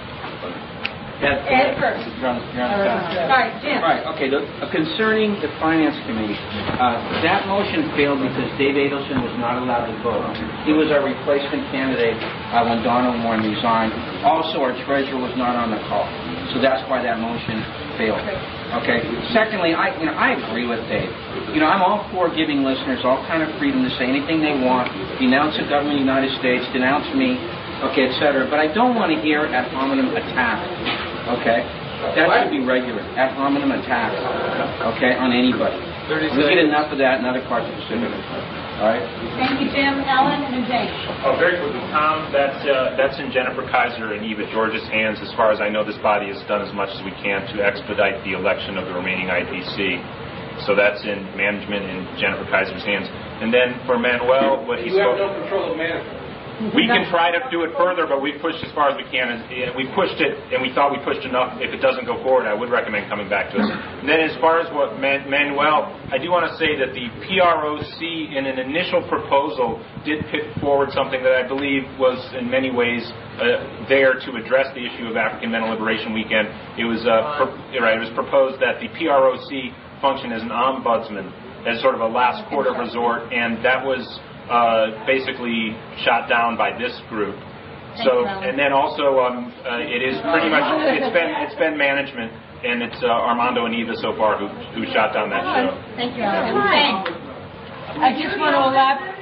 Ed, Ed first. You're on, you're on All right, Jim. Right, okay. The, uh, concerning the Finance Committee, uh, that motion failed because Dave Adelson was not allowed to vote. He was our replacement candidate uh, when Donald Warren resigned. Also, our treasurer was not on the call. So that's why that motion failed. Okay. Secondly, I you know I agree with Dave. You know, I'm all for giving listeners all kind of freedom to say anything they want, denounce the government of the United States, denounce me, okay, et cetera. But I don't want to hear ad hominem attack. Okay? That should be regular. Ad hominem attack. Okay, on anybody. We get enough of that in other parts of the city. All right? Thank you, Jim, Alan, and Jane. Oh, very quickly, Tom, that's, uh, that's in Jennifer Kaiser and Eva George's hands. As far as I know, this body has done as much as we can to expedite the election of the remaining I P C. So that's in management in Jennifer Kaiser's hands. And then for Manuel, what he You spoke... have no control of management. We can try to do it further, but we've pushed as far as we can. And we pushed it, and we thought we pushed enough. If it doesn't go forward, I would recommend coming back to us. And then as far as what Man- Manuel, I do want to say that the P R O C, in an initial proposal, did put forward something that I believe was in many ways uh, there to address the issue of African Mental Liberation Weekend. It was, uh, pro- right, it was proposed that the P R O C function as an ombudsman, as sort of a last court of resort, and that was... Uh, basically shot down by this group. So, and then also, um, uh, it is pretty much it's been it's been management, and it's uh, Armando and Eva so far who who shot down that show. Thank you, Alan. Jane. I just want to elaborate.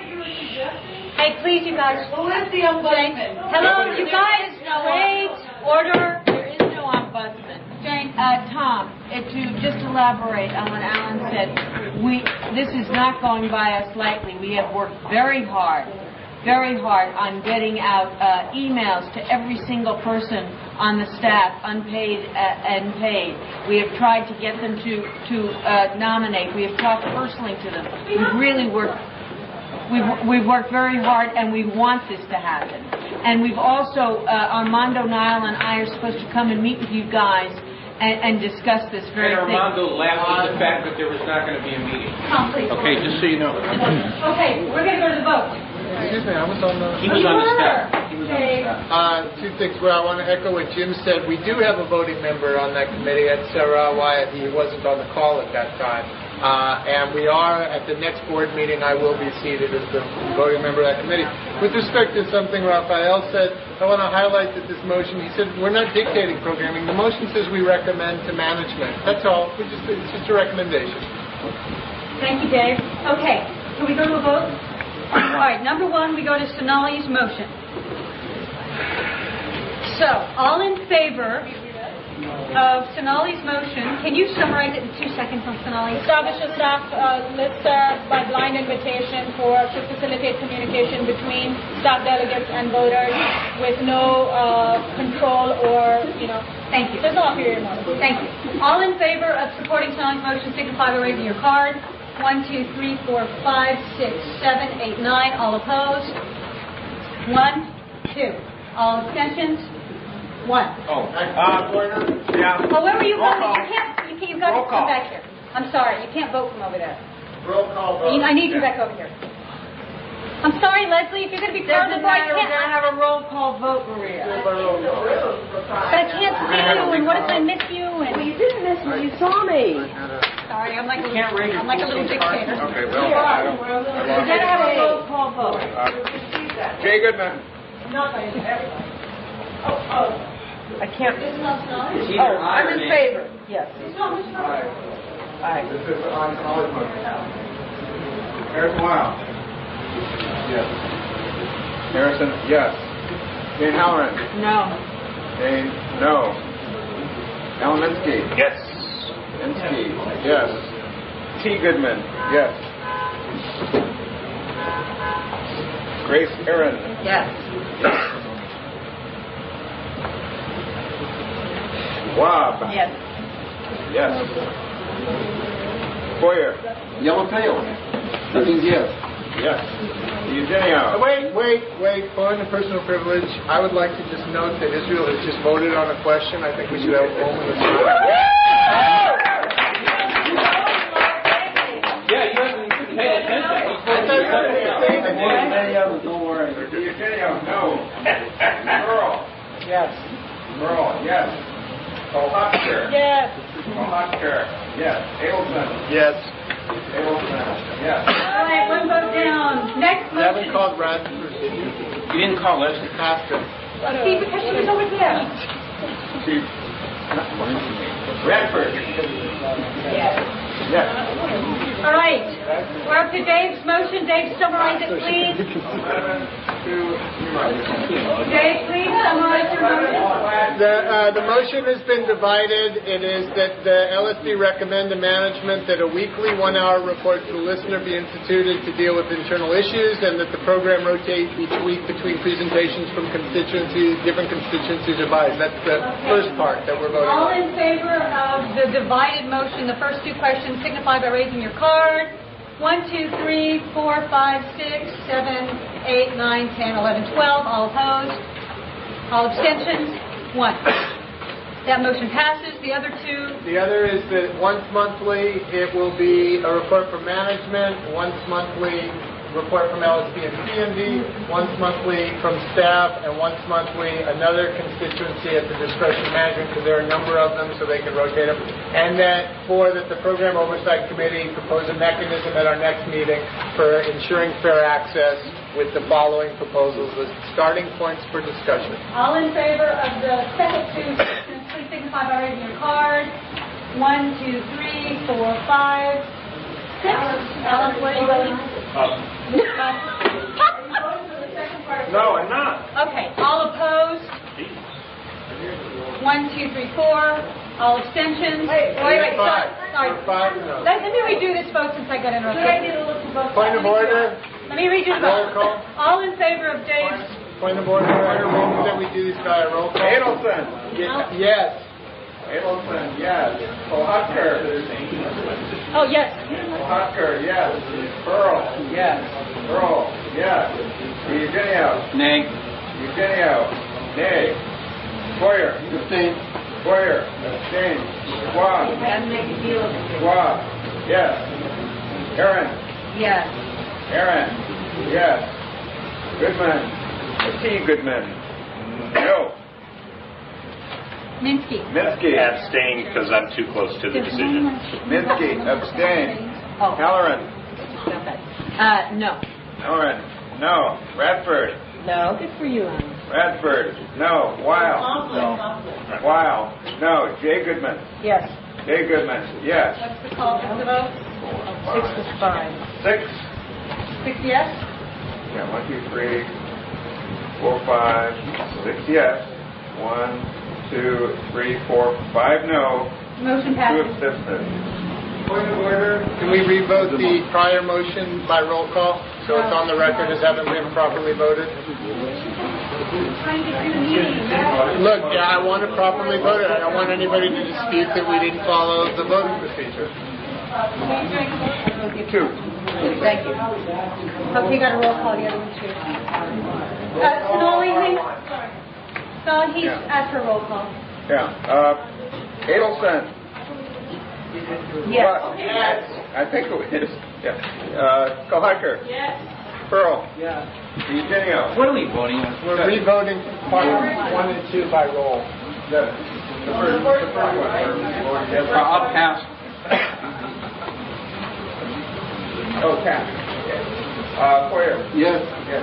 Hey, please, you guys. Who is the ombudsman? Hello, you guys. Wait. Order. There is no ombudsman. Jane. Uh, Tom, uh, to just elaborate on what Alan said, we this is not going by us lightly. We have worked very hard, very hard on getting out uh, emails to every single person on the staff, unpaid uh, and paid. We have tried to get them to to uh, nominate. We have talked personally to them. We've really worked. We've, we've worked very hard, and we want this to happen. And we've also, uh, Armando, Niall, and I are supposed to come and meet with you guys and, and discuss this very and thing. Armando laughed at the fact that there was not going to be a meeting. Tom, please. Okay, just so you know. Okay, we're going to go to the vote. Excuse me, I was on the... He was on the staff. He was on the staff. Uh, two things. Well, I want to echo what Jim said. We do have a voting member on that committee. That's Sarah Wyatt. He wasn't on the call at that time. Uh, and we are, at the next board meeting, I will be seated as the voting member of that committee. With respect to something Raphael said, I want to highlight that this motion, he said, we're not dictating programming. The motion says we recommend to management. That's all. We just, it's just a recommendation. Thank you, Dave. Okay, can we go to a vote? All right, number one, we go to Sonali's motion. So, all in favor of Sonali's motion. Can you summarize it in two seconds on Sonali? Establish a staff uh, lister by blind invitation for to facilitate communication between staff delegates and voters with no uh, control or, you know, thank you. There's no ulterior motive. Thank you. All in favor of supporting Sonali's motion, signify by raising your card. One, two, three, four, five, six, seven, eight, nine. All opposed? One, two. All abstentions? One. Oh, uh, yeah. Oh, where were you Roll voting? call. You can't. You can't. You've got Roll to come call. back here. I'm sorry. You can't vote from over there. Roll call vote. I need you back over here. I'm sorry, Leslie. If you're going to be part of the Doesn't board, matter, I we're can't. going to have a roll call vote, Maria. But I can't see you. And what if I miss you? And Well, you didn't miss me. You saw me. sorry, I'm like a Can't raise little, your I'm like a full little name card? dictator. Okay, well, I don't. I We're lost going to have a it. roll call vote. Uh, Jay Goodman. Not by everybody. Oh, oh. I can't. This is not Sonali? Oh, I'm in favor. Yes. Aye. This is on college motion. Harrison Wild. Yes. Harrison, yes. Jane Halloran. No. Jane, no. Alan Minsky. Yes. Minsky, yes. T. Goodman, yes. Grace Aaron. Yes. Wab. Yes. Yes. Boyer. Yellow tail. That means yes. Yes. Eugenio. Wait, wait, wait. Following the personal privilege, I would like to just note that Israel has just voted on a question. I think we should have a moment of silence. Yeah, you haven't paid attention. Don't worry. Eugenio, no. Earl. Yes. Earl, yes. Kohatkar. Yes. Kohatkar, yes. Abelson. Yes. Abelson, yes. All right, one vote down. Next You haven't motion. called Radford. You didn't call us. Pastor. See, because she was over there. Chief. Radford. Yes. Yes. All right. We're up to Dave's motion. Dave, summarize it, please. Dave, please summarize your motion. The, uh, the motion has been divided. It is that the L S B recommend to management that a weekly one-hour report to the listener be instituted to deal with internal issues, and that the program rotate each week between presentations from constituencies, different constituencies or bodies. That's the first part that we're voting All on. in favor of the divided motion, the first two questions signify by raising your card. One, two, three, four, five, six, seven, eight, nine, ten, eleven, twelve. All opposed? All abstentions? One. That motion passes. The other two? The other is that once monthly it will be a report from management, once monthly report from L S B and C M D, once monthly from staff, and once monthly another constituency at the discretion of management, because there are a number of them, so they can rotate them. And that four, that the Program Oversight Committee propose a mechanism at our next meeting for ensuring fair access with the following proposals as starting points for discussion. All in favor of the second two questions, please signify by raising your card. One, two, three, four, five, six. Alan, what are you voting? No, I'm not. Okay, all opposed? One, two, three, four. All abstentions? Wait, wait, wait, sorry. sorry. Five, no. Let, let me redo this, folks, since I got interrupted. Should I need to look for both? Point of order. Let me redo the Roll vote. call. All in favor of Dave's... Point of order. Order means that we do this by a roll call. Adelson. Ye- Yes. Adelson, yes. Kohatkar. Oh, yes. Kohatkar, yes. Pearl. Yes. Pearl, yes. Eugenio. Nay. Eugenio. Nay. Boyer. Abstain. Boyer. Abstain. Schwab. Schwab. Yes. Aaron. Yes. Aaron. Yes. Goodman. T. Goodman. No. Minsky. Minsky. Abstain because I'm too close to the decision. Minsky. Abstain. Oh. Halloran. Uh, no. Halloran. No. Radford. No. Good for you, Alan. Radford. No. Weil. Conflict. Weil. No. Jay Goodman. Yes. Jay Goodman. Yes. What's the call for the vote? Six to five. Six. Six yes? Yeah, one, two, three, four, five, six yes. One, two, three, four, five no. Motion Two passes. abstentions. Point of order. Can we revote the prior motion by roll call so it's on the record as having been properly voted? Look, yeah, I want it properly voted. I don't want anybody to dispute that we didn't follow the voting procedure. Two. Thank you. Okay, got a roll call, the other one too. Uh, Sonali, he, so he's Yeah. asked for a roll call. Yeah. Uh, Adelson. Yes. What? Yes. I think it is. Yeah. Uh, Kohiker. Yes. Pearl. Yeah. Eugenio. What are we voting on? We're revoting part one and two by roll. The, the first, the first one. Uh, I'll pass. Oh, Cat. Uh, Poyer. Yes. Yes.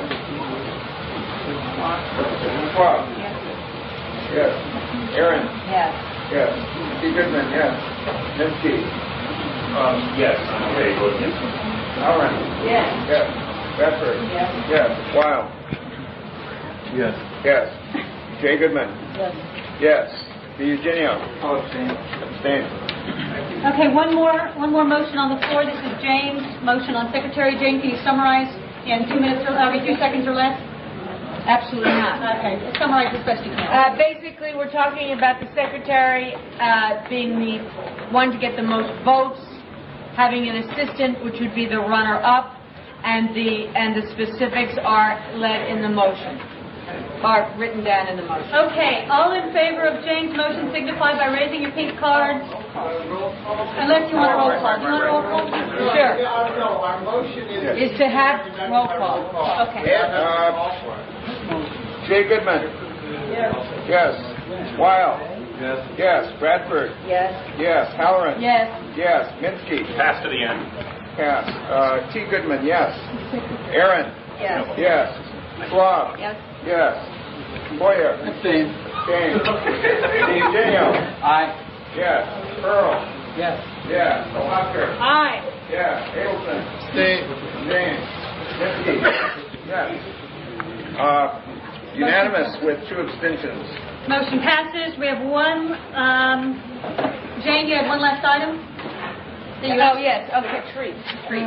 Schwab. Yes. Aaron. Yes. Yes. T. Goodman. Yes. Minsky. Um, yes, I'm okay voting yes. Allen. Yes. Yes. Bedford. Yes. Yes. Wild. Yes. Yes. Jay Goodman. Yes. Yes. D. Eugenio. I'll abstain. Abstain. Okay, one more, one more motion on the floor. This is James' motion on Secretary. Jane, can you summarize in two minutes or every two seconds or less? Absolutely not. Okay, summarize as best you can. Uh, basically, we're talking about the secretary uh, being the one to get the most votes, having an assistant, which would be the runner-up, and the and the specifics are led in the motion, are written down in the motion. Okay, all in favor of Jane's motion signify by raising your pink cards. Unless you want a roll call. Do you want a roll call? Sure. No, our motion is... Is to have roll call. Okay. Uh, Jay Goodman. Yes. Yes. Wild. Yes. Yes. Bradford. Yes. Yes. Halloran. Yes. Yes. Minsky. Pass to the end. Yes. Uh, T. Goodman. Yes. Aaron. Yes. Yes. Schwab. Yes. Yes. Boyer. Abstain. James. Eugenio. Aye. Yes. Pearl. Yes. Yes. Oscar. Aye. Yes. Adelson. Stay. James. Minsky. Yes. Uh, unanimous with two abstentions. Motion passes. We have one, um, Jane, you had one last item? That you Oh, yes. Okay, tree. Three.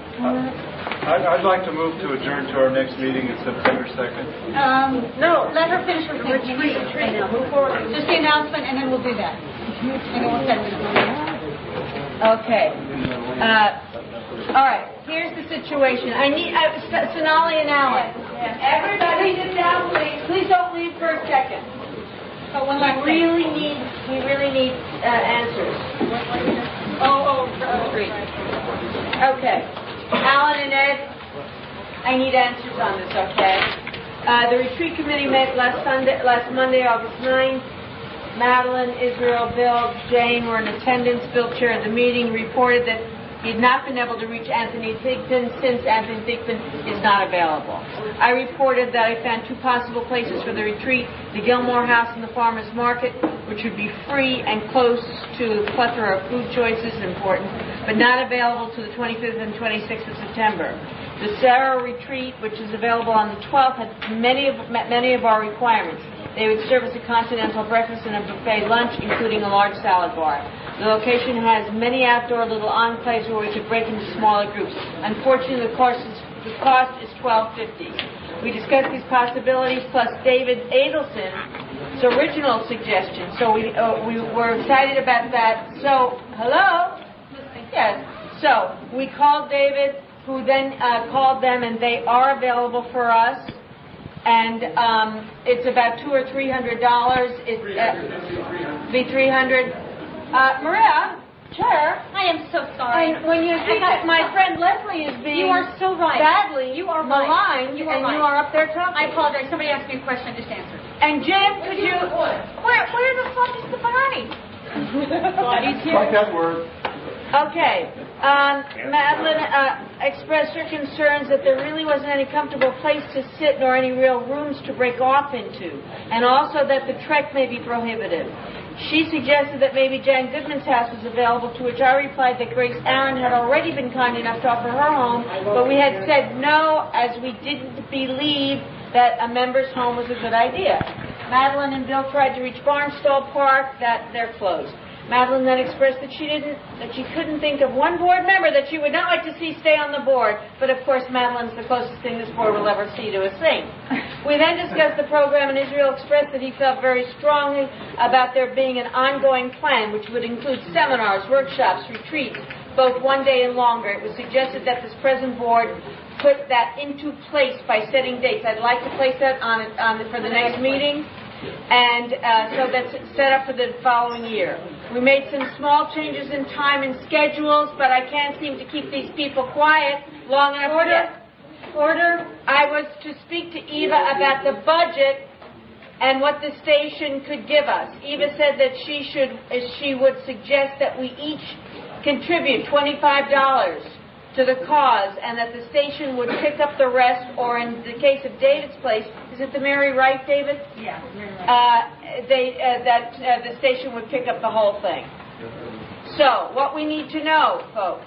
I'd, I'd like to move to adjourn to our next meeting at September second. Um, No. let her finish her thing. Retreat, retreat. Move forward. Just the announcement, and then we'll do that. And then we'll set it. Okay. Uh, all right. Here's the situation. I need uh, S- Sonali and Alan. Everybody, sit down, please. Please don't leave for a second. Oh, one last We thing. really need. We really need uh, answers. Oh, oh, uh, three. Okay. Alan and Ed, I need answers on this. Okay. Uh, the retreat committee met last Sunday, last Monday, August ninth. Madeline, Israel, Bill, Jane were in attendance. Bill chaired the meeting, reported that he had not been able to reach Anthony Thigpen since Anthony Thigpen is not available. I reported that I found two possible places for the retreat, the Gilmore House and the Farmers Market, which would be free and close to a plethora of food choices, important, but not available to the twenty-fifth and twenty-sixth of September. The Sarah retreat, which is available on the twelfth, had many of, met many of our requirements. They would service a continental breakfast and a buffet lunch, including a large salad bar. The location has many outdoor little enclaves where we could break into smaller groups. Unfortunately, the cost is, the cost is twelve fifty. We discussed these possibilities, plus David Adelson's original suggestion. So we uh, we were excited about that. So, hello? Yes. So, we called David, who then uh, called them, and they are available for us. And um, it's about two or three hundred dollars. It uh, be three hundred. Uh, Maria, Chair. I am so sorry. And when you think that my friend Leslie is being You are so right. badly You are maligned, right. You are and right. you are up there talking. I apologize. Somebody asked me a question. I just answered. And Jim, could you? Where, where the fuck is the Barney? He's here. Like that word. Okay. Um, Madeline uh, expressed her concerns that there really wasn't any comfortable place to sit nor any real rooms to break off into, and also that the trek may be prohibitive. She suggested that maybe Jan Goodman's house was available, to which I replied that Grace Aaron had already been kind enough to offer her home, but we had said no, as we didn't believe that a member's home was a good idea. Madeline and Bill tried to reach Barnstall Park, that they're closed. Madeline then expressed that she didn't, that she couldn't think of one board member that she would not like to see stay on the board. But of course, Madeline's the closest thing this board will ever see to a saint. We then discussed the program, and Israel expressed that he felt very strongly about there being an ongoing plan, which would include seminars, workshops, retreats, both one day and longer. It was suggested that this present board put that into place by setting dates. I'd like to place that on, on for the next meeting, and uh, so that's set up for the following year. We made some small changes in time and schedules, but I can't seem to keep these people quiet long enough. Order. Order. I was to speak to Eva about the budget and what the station could give us. Eva said that she should, she would suggest that we each contribute twenty-five dollars to the cause, and that the station would pick up the rest, or in the case of David's place, is it the Mary Wright, David? Yeah, Mary Wright. Uh, they, uh, that uh, the station would pick up the whole thing. So, what we need to know, folks,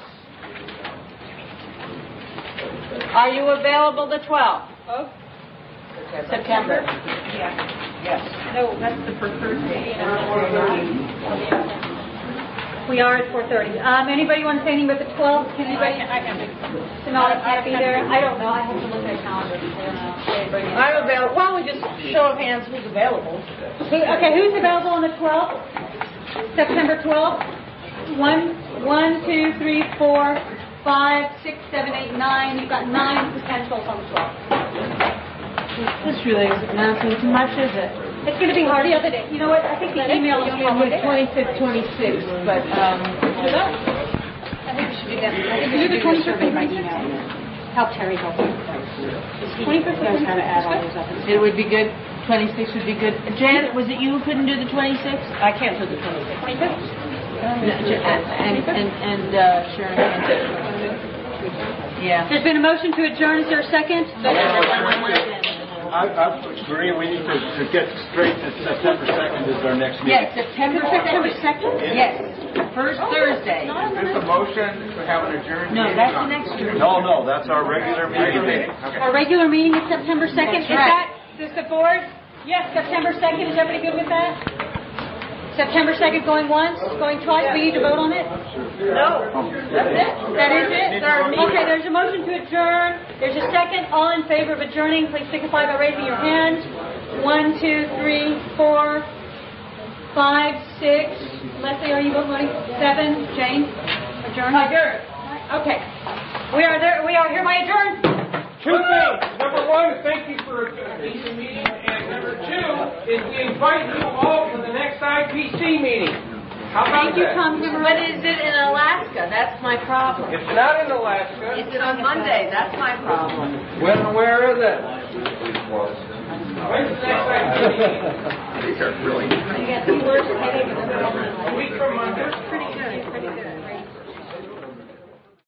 are you available the twelfth? Oh. September? Yeah. Yes. No, that's the first Thursday. We are at four thirty. Um, anybody want to say anything about the twelfth? Can anybody? I can. Sonali can't be there. I don't know. I have to look at a calendar. I don't know. I'm available. Why don't we just show of hands who's available? Who, okay, who's available on the twelfth? September twelfth? One, one, two, three, four, five, six, seven, eight, nine. You've got nine potentials on the twelfth. This really isn't announcing too much, is it? It's going to be hard the other day. You know what? I think the email is probably twenty-fifth, twenty-sixth, but um, I think we should do that. I think we should do the survey by email. Help Terry go. twenty-fifth, I was going to add all those up. It would be good. twenty-sixth would be good. Janet, was it you who couldn't do the twenty-sixth? I can't do the twenty-sixth. twenty-fifth? No, and and and uh, Sharon. Yeah. There's been a motion to adjourn. Is there a second? I, I agree. We need to, to get straight that September second is our next meeting. Yes, September second. Yes, first Thursday. Is this a motion to have an adjourned No, meeting? that's the next Thursday. No, no, that's our regular meeting. Our regular meeting is September second. That's Is right. that, does the board? Yes, September second. Is everybody good with that? September second going once, going twice? We need to vote on it? No. That's it. That is it? Okay, there's a motion to adjourn. There's a second. All in favor of adjourning, please signify by raising your hand. One, two, three, four, five, six. Leslie, are you voting? Seven. Jane? Adjourn? Adjourn. Okay. We are there. We are hereby adjourned. Two things. Number one, thank you for a decent meeting. And number two is we invite you all to the next I P C meeting. How about Thank you, that? Tom. But is it in Alaska? That's my problem. It's not in Alaska. Is it on Monday? That's my problem. When and where is it? When's the next I P C meeting? These are really. You got two words. A week from Monday. Pretty good. Pretty good.